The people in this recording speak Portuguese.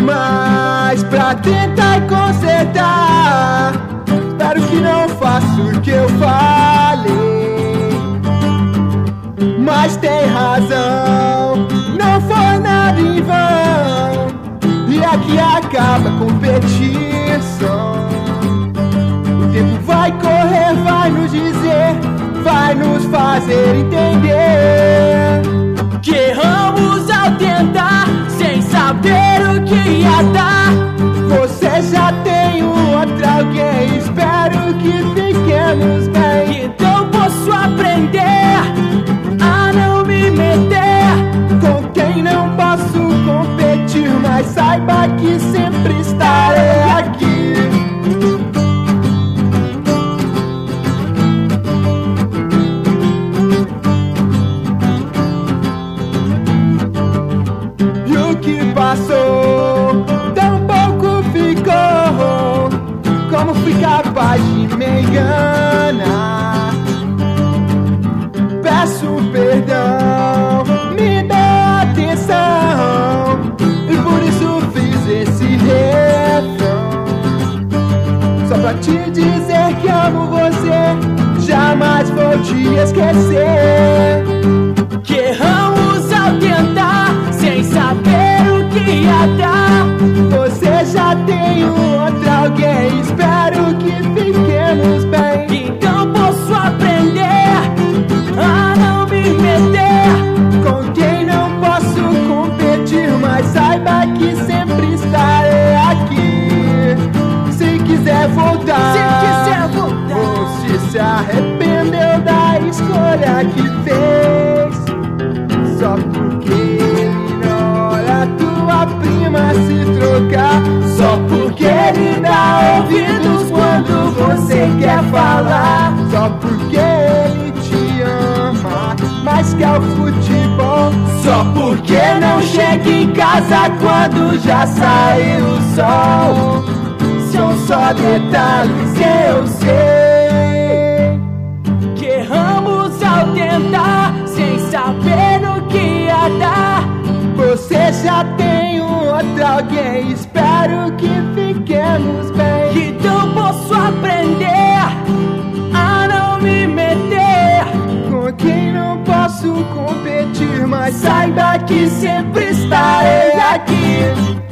Mas pra tentar consertar, espero que não faça o que eu falei. Mas tem razão, não foi nada em vão, e aqui acaba a competição. O tempo vai correr, vai nos dizer, vai nos fazer entender que erramos ao tentar, sem saber o que ia dar. Você já tem um outro alguém, espero que fiquemos bem. Então posso aprender a não me meter com quem não posso competir, mas saiba que sempre estarei aqui. E o que passou, tão pouco ficou. Como fui capaz de me enganar? Peço perdão, me dá atenção, e por isso fiz esse refrão, só pra te dizer que amo você, jamais vou te esquecer. Que erramos ao tentar, sem saber o que ia dar. Você já tem um outro alguém, espero que fiquemos bem. Então posso aprender a não me meter com quem não posso competir, mas saiba que sempre estarei aqui. Se quiser voltar, ou se arrependeu da escolha que fez, só porque ele não olha a tua prima se trocar, só porque ele dá ouvidos quando você quer falar, só porque ele te ama mais que ao futebol, só porque não chega em casa quando já saiu o sol. São só detalhes, eu sei que erramos ao tentar, sem saber o que ia dar. Você já tem um outro alguém, espero que fiquemos bem. Então posso aprender a não me meter com quem não posso competir, mas saiba que sempre estarei aqui.